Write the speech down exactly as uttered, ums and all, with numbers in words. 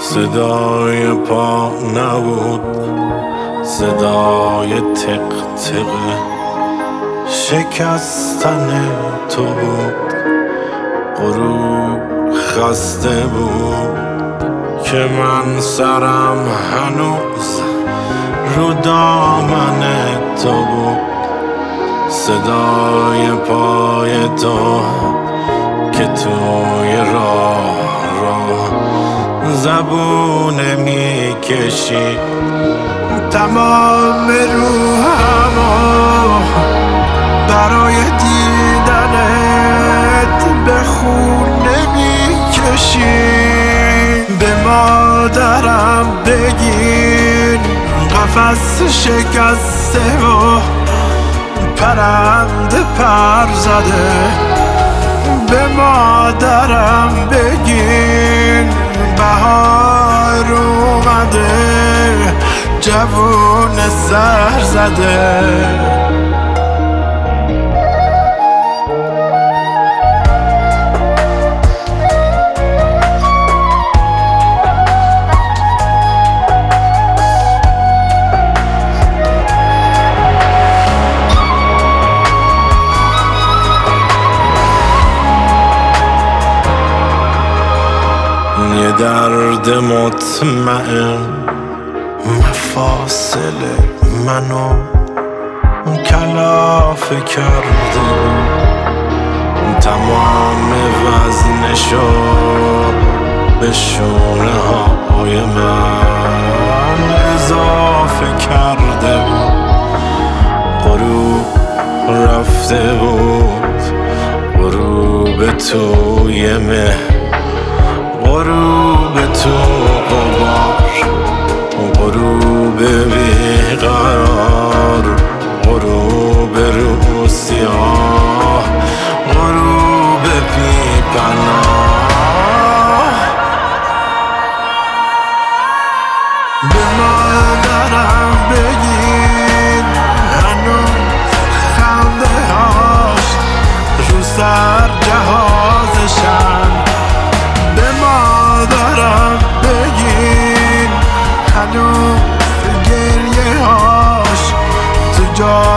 صدای پا نبود، صدای تق تق شکستن تو بود. غروب خسته بود که من سرم هنوز رو دامن تو بود. صدای پای تو که توی راه رو زبونه میکشی، تمام روحمو برای دیدنت به خونه میکشی. به مادرم بگین قفس شکسته و پرنده پر زده. به مادرم بگین بهار اومده، جوون سر زده. یه درد مطمئن مفاصل منو کلافه کرده بود. تمام وزنشو به شونه های من اضافه کرده بود. غروب رفته بود، غروب توی مه، غروب تو غبار، غروب بیقرار، غروب رو سیاه، غروب بی پناه. به مادرم بگین هنوز خنده هاش رو سر جهازشن. به مادرم بگین هنوز گریه هاش تو جا